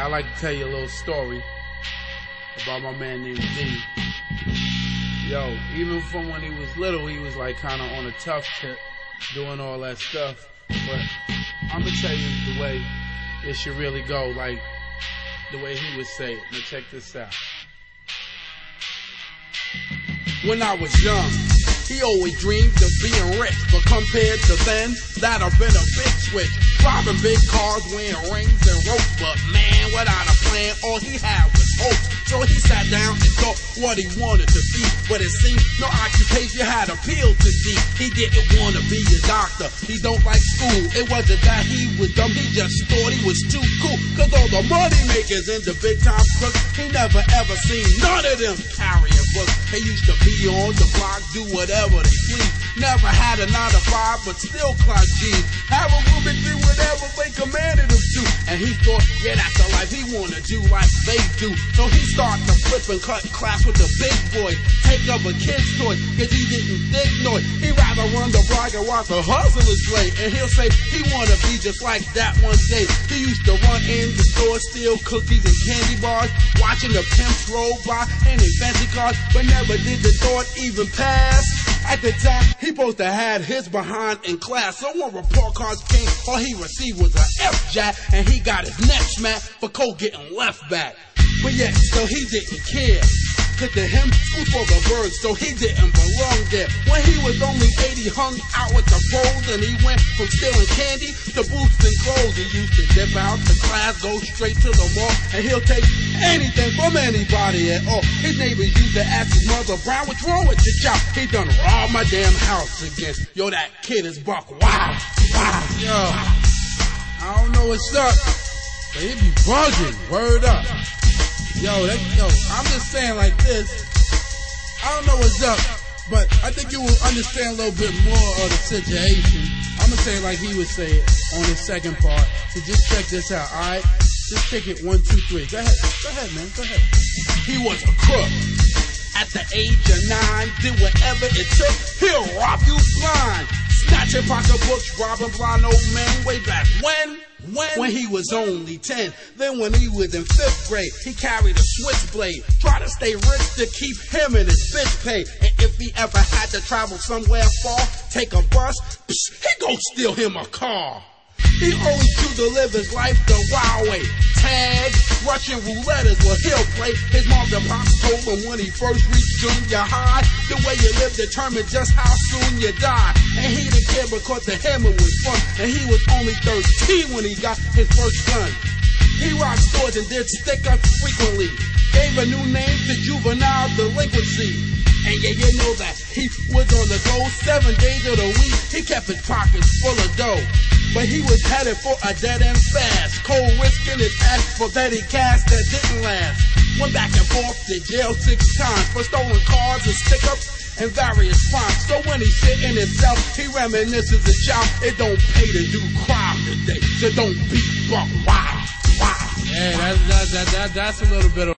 I like to tell you a little story about my man named D. Yo, even from when he was little, he was like kind of on a tough tip, doing all that stuff. But I'm gonna tell you the way it should really go, like the way he would say it. Now check this out. When I was young, he always dreamed of being rich, but compared to then, that'd have been a big switch. Driving big cars, wearing rings and ropes, but man, without a plan, all he had was hope. So he sat down and thought what he wanted to be, but it seemed no occupation had appealed to D. He didn't want to be a doctor, he don't like school. It wasn't that he was dumb, he just thought he was too cool. Cause all the money makers and the big time crooks, he never ever seen none of them carrying books. They used to be on the block, do whatever they please. Never had a 9 to 5, but still clock G's. Have a woman do whatever they commanded him to. And he thought, yeah, that's the life he wanna do like they do. So he started to flip and cut class with the big boys. Take up a kid's toy, cause he didn't dig noise. He'd rather run the block and watch the hustlers play. And he'll say he wanna be just like that one day. He used to run in the store, steal cookies and candy bars, watching the pimps roll by in their fancy cars, but never did the thought even pass. At the time, he supposed to had his behind in class. So when report cards came, all he received was an F-jack, and he got his neck smacked for cold getting left back. But yet, still he didn't care. Cause to him, school for the birds, so he didn't belong there. When he was only 8, he hung out with the pros, and he went from stealing candy to boosting clothes. He used to dip out to class, go straight to the mall, and he'll take anything from anybody at all. His neighbors used to ask his mother, Brown, what's wrong with your child? He done robbed my damn house again. Yo, that kid is buck wild. Wow. Yo, I don't know what's up, but he be bugging. Word up. Yo, I'm just saying like this. I don't know what's up, but I think you will understand a little bit more of the situation. I'm gonna say it like he would say it on his second part. So just check this out, alright? Just take it 1, 2, 3. Go ahead, man. Go ahead. He was a crook. At the age of 9, did whatever it took. He'll rob you blind. Snatching pocketbooks, robbing blind old men way back when he was only 10. Then when he was in 5th grade, he carried a switchblade. Try to stay rich to keep him and his bitch paid. And if he ever had to travel somewhere far, take a bus, he gon' steal him a car. He always chose to live his life the wild way. Tag, Russian roulette is what he'll play. His mom and pops told him when he first reached junior high, the way you live determined just how soon you die. And he didn't care because to him it was fun. And he was only 13 when he got his first gun. He robbed stores and did stick-ups frequently. Gave a new name to juvenile delinquency. And yeah, you know that he was on the go 7 days of the week. He kept his pockets full of dough. But he was headed for a dead end fast. Cold risking his ass for petty cash that didn't last. Went back and forth to jail 6 times for stolen cars and stick-ups and various crimes. So when he's sitting himself, he reminisces a child. It don't pay to do crime today, so don't be buck wild. Hey, that's a little bit of